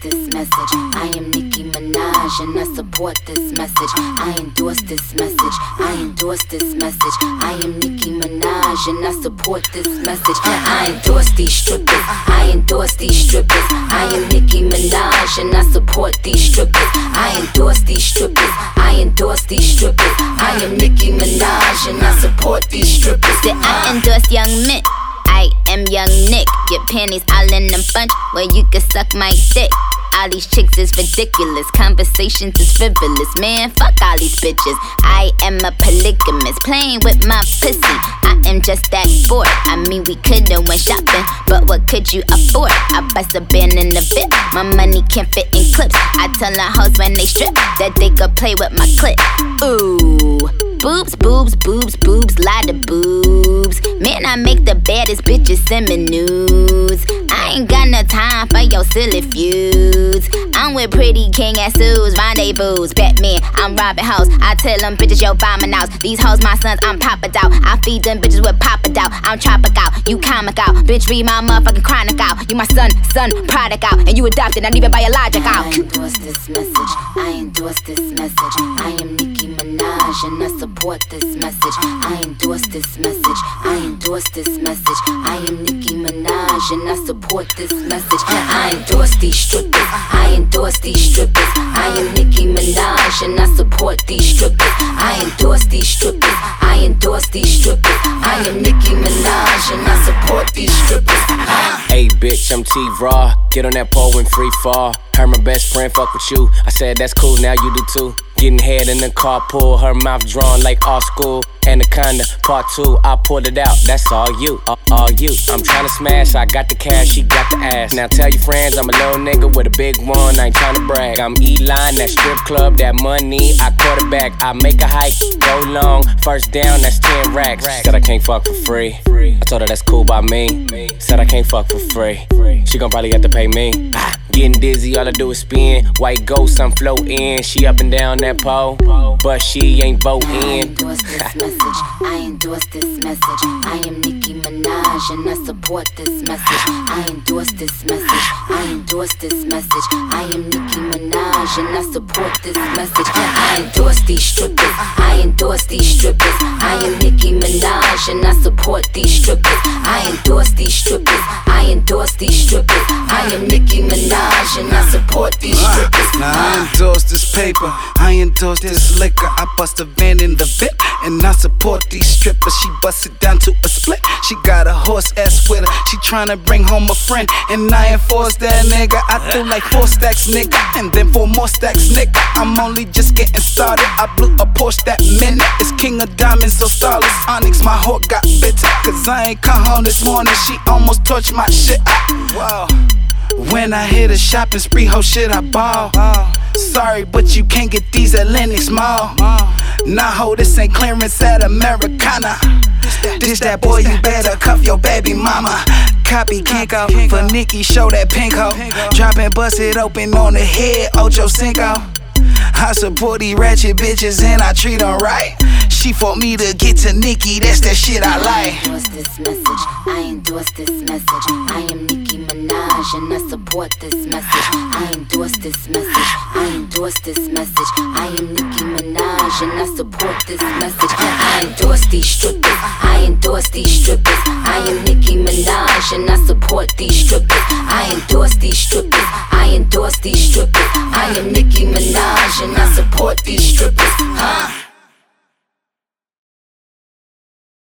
this message. I am Nicki Minaj and I support this message. I endorse this message. I endorse this message. I am Nicki Minaj and I support this message. I endorse these strippers. I endorse these strippers. I am Nicki Minaj and I support these strippers. I endorse these strippers. I endorse these strippers. I am Nicki Minaj and I support these strippers. I endorse Young Mint. I am Young Nick. Your panties all in a bunch where you can suck my dick. All these chicks is ridiculous, conversations is frivolous. Man, fuck all these bitches. I am a polygamist, playing with my pussy. I am just that bored. I mean, we could've went shopping, but what could you afford? I bust a band in the VIP, my money can't fit in clips. I tell the hoes when they strip that they could play with my clip. Ooh, boobs, boobs, boobs, boobs, lot of boobs. Man, I make the baddest bitches send me nudes. I ain't got no time for your silly feuds. I'm with pretty king and Sue's rendezvous. Batman, I'm robbing hoes. I tell them bitches, yo, buy my house. These hoes, my sons, I'm Papa Dow. I feed them bitches with Papa Dow. I'm tropical, you comical. Bitch, read my motherfucking chronicle. You my son, prodigal. And you adopted, not even biological. I endorse this message. I endorse this message. I am Nicki Minaj and I support this message. I endorse this message. I endorse this message. I am Nicki Minaj and I support this message. I endorse these strippers. I endorse these strippers. I am Nicki Minaj and I support these strippers. I endorse these strippers. I endorse these strippers. I am Nicki Minaj and I support these strippers. Hey bitch, I'm T-Raw. Get on that pole and free fall. Heard my best friend fuck with you. I said that's cool, now you do too. Getting head in the carpool, her mouth drawn like all school. Anaconda, part 2, I pulled it out, that's all you, all you. I'm tryna smash, I got the cash, she got the ass. Now tell your friends I'm a little nigga with a big one, I ain't tryna brag. I'm E-line, that strip club, that money, I quarterback. I make a hike, go long, first down, that's 10 racks. Said I can't fuck for free, I told her that's cool by me. Said I can't fuck for free, she gon' probably have to pay me. Getting dizzy, all I do is spin. White ghost, I'm floating. She up and down that pole, but she ain't voting. I endorse this message. I endorse this message. I am Nicki Minaj and I support this message. I endorse this message. I endorse this message. I am Nicki Minaj and I support this message. I endorse these strippers. I endorse these strippers. I am Nicki Minaj and I support these strippers. I endorse these strippers. I endorse these strippers. I am Nicki Minaj and I support these strippers. Now I endorse this paper, I endorse this liquor. I bust a van in the VIP and I support these strippers. She bust it down to a split. She got a horse ass with her. She tryna bring home a friend and I enforce that nigga. I do like 4 stacks, nigga, and then 4 more stacks, nigga. I'm only just getting started. I blew a Porsche that minute. It's king of diamonds, so starless. Onyx, my heart got bitter. Cause I ain't come home this morning. She almost torched my shit. Wow. When I hit a shopping spree, ho shit, I ball. Sorry, but you can't get these at Lennox Mall. Nah, ho, this ain't clearance at Americana. This that boy, you better cuff your baby mama. Copy Kinko, for Nicki, show that pink hoe. Drop and bust it open on the head, Ocho Cinco. I support these ratchet bitches and I treat them right. She fought me to get to Nicki, that's that shit I like. I endorse this message. I endorse this message. I am Nicki Minaj and I support this message. I endorse this message. I endorse this message. I am Nicki Minaj and I support this message. I endorse these strippers. I endorse these strippers. I am Nicki Minaj and I support these strippers. I endorse these strippers. I endorse these strippers. I am Nicki Minaj and I support these strippers.